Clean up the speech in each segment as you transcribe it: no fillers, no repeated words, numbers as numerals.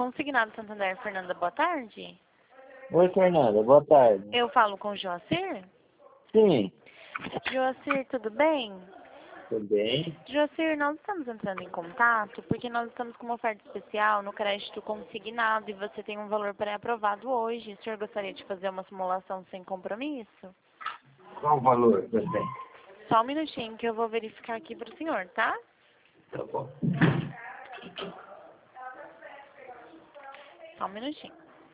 Consignado Santander, Fernanda, boa tarde. Oi, Fernanda, boa tarde. Eu falo com o Joacir? Sim, Joacir, tudo bem? tudo bem? Joacir, nós estamos entrando em contato porque nós estamos com uma oferta especial no crédito consignado e você tem um valor pré-aprovado hoje. O senhor gostaria de fazer uma simulação sem compromisso? Qual o valor que você tem? Só um minutinho que eu vou verificar aqui para o senhor, tá? Tá bom. Só um minutinho.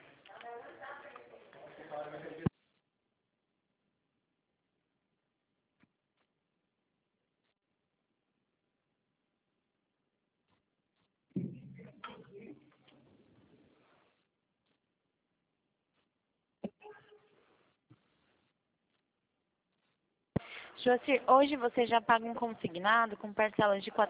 Joacir, hoje você já paga um consignado com parcelas de R$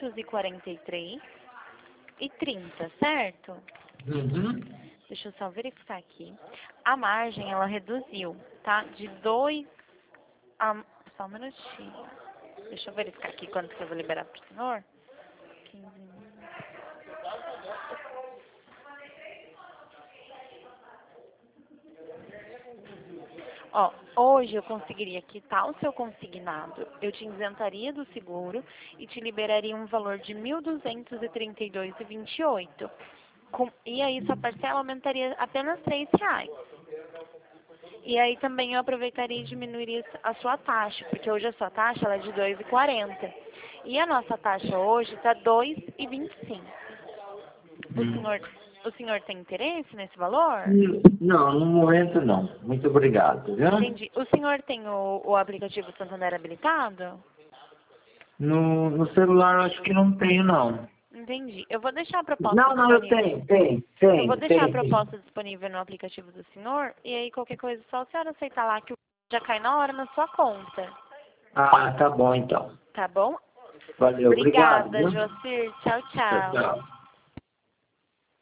443,30, certo? Uhum. Deixa eu só verificar aqui. A margem, ela reduziu, tá? De 2 a... Só um minutinho. Deixa eu verificar aqui quanto que eu vou liberar pro senhor. 15 mil. Ó, hoje eu conseguiria quitar o seu consignado, eu te isentaria do seguro e te liberaria um valor de R$ 1.232,28. E aí sua parcela aumentaria apenas R$ 3. E aí também eu aproveitaria e diminuiria a sua taxa, porque hoje a sua taxa ela é de 2,40. E a nossa taxa hoje está 2,25. O senhor tem interesse nesse valor? Não, no momento não. Muito obrigado, viu? Entendi. O senhor tem o aplicativo Santander habilitado? No celular acho que não tenho, não. Entendi. Eu vou deixar a proposta Não, eu disponível. tenho. Eu vou deixar a Tem. proposta disponível no aplicativo do senhor e aí qualquer coisa só a senhora aceitar lá que já cai na hora na sua conta. Ah, tá bom então. Tá bom? Valeu, obrigado, Obrigada, viu? Joacir. Tchau, Tchau, tchau. tchau.